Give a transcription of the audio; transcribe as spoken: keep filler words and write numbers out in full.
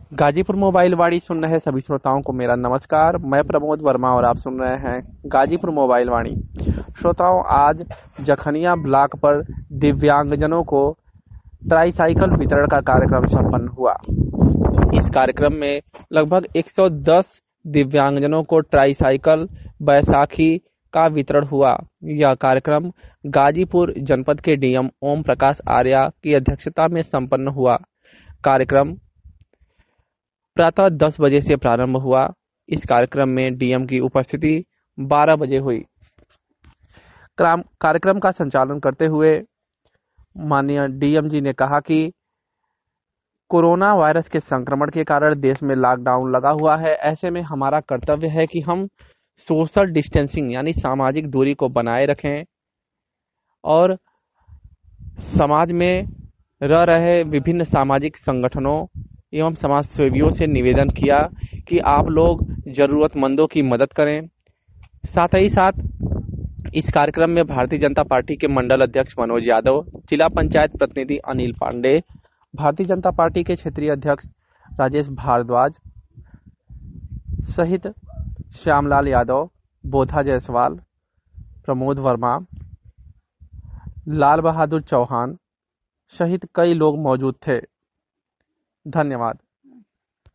Ghazipur mobile वाणी सुन रहे सभी श्रोताओं को मेरा नमस्कार। मैं प्रमोद वर्मा और आप सुन रहे हैं गाजीपुर मोबाइल वाणी। श्रोताओं, आज जखनिया ब्लॉक पर दिव्यांगजनों को ट्राईसाइकिल वितरण का कार्यक्रम संपन्न हुआ। इस कार्यक्रम में लगभग एक सौ दस दिव्यांगजनों को ट्राईसाइकिल बैसाखी का वितरण हुआ। यह कार्यक्रम गाजीपुर जनपद के डीएम ओम प्रकाश आर्या की अध्यक्षता में संपन्न हुआ। कार्यक्रम प्रातः दस बजे से प्रारंभ हुआ। इस कार्यक्रम में डीएम की उपस्थिति बारह बजे हुई। कार्यक्रम का संचालन करते हुए माननीय डीएम जी ने कहा कि कोरोना वायरस के संक्रमण के कारण देश में लॉकडाउन लगा हुआ है। ऐसे में हमारा कर्तव्य है कि हम सोशल डिस्टेंसिंग यानी सामाजिक दूरी को बनाए रखें और समाज में रह रहे विभिन्न सामाजिक संगठनों एवं समाज सेवियों से निवेदन किया कि आप लोग जरूरतमंदों की मदद करें। साथ ही साथ इस कार्यक्रम में भारतीय जनता पार्टी के मंडल अध्यक्ष मनोज यादव, जिला पंचायत प्रतिनिधि अनिल पांडे, भारतीय जनता पार्टी के क्षेत्रीय अध्यक्ष राजेश भारद्वाज सहित श्यामलाल यादव, बोधा जायसवाल, प्रमोद वर्मा, लाल बहादुर चौहान सहित कई लोग मौजूद थे। धन्यवाद।